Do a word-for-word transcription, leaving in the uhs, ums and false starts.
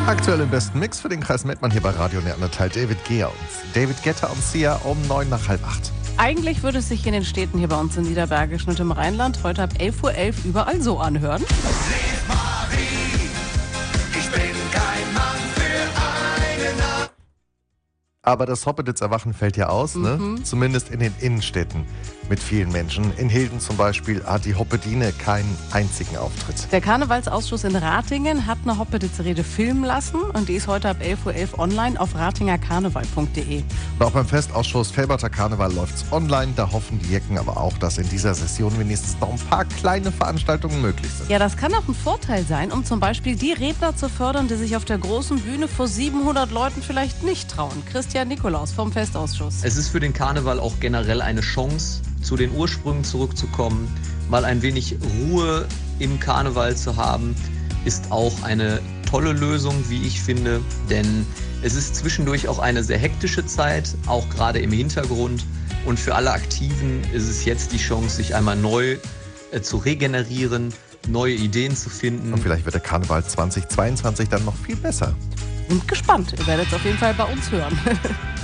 Aktuell im besten Mix für den Kreis Mettmann hier bei Radio Neandertal David Gehr und David Getter und Sia um neun nach halb acht. Eigentlich würde es sich in den Städten hier bei uns in Niederbergisch und im Rheinland heute ab elf Uhr elf überall so anhören. Marie, ich bin kein Mann für eine Nacht. Aber das Hoppeditz Erwachen fällt ja aus, ne? Mhm. Zumindest in den Innenstädten mit vielen Menschen. In Hilden zum Beispiel hat die Hoppedine keinen einzigen Auftritt. Der Karnevalsausschuss in Ratingen hat eine Hoppeditz-Rede filmen lassen und die ist heute ab elf Uhr elf online auf ratingerkarneval punkt de. Und auch beim Festausschuss Felberter Karneval läuft's online. Da hoffen die Jecken aber auch, dass in dieser Session wenigstens noch ein paar kleine Veranstaltungen möglich sind. Ja, das kann auch ein Vorteil sein, um zum Beispiel die Redner zu fördern, die sich auf der großen Bühne vor siebenhundert Leuten vielleicht nicht trauen. Christian Nikolaus vom Festausschuss. Es ist für den Karneval auch generell eine Chance, zu den Ursprüngen zurückzukommen, mal ein wenig Ruhe im Karneval zu haben, ist auch eine tolle Lösung, wie ich finde, denn es ist zwischendurch auch eine sehr hektische Zeit, auch gerade im Hintergrund, und für alle Aktiven ist es jetzt die Chance, sich einmal neu äh, zu regenerieren, neue Ideen zu finden. Und vielleicht wird der Karneval zwanzig zweiundzwanzig dann noch viel besser. Sind gespannt, ihr werdet es auf jeden Fall bei uns hören.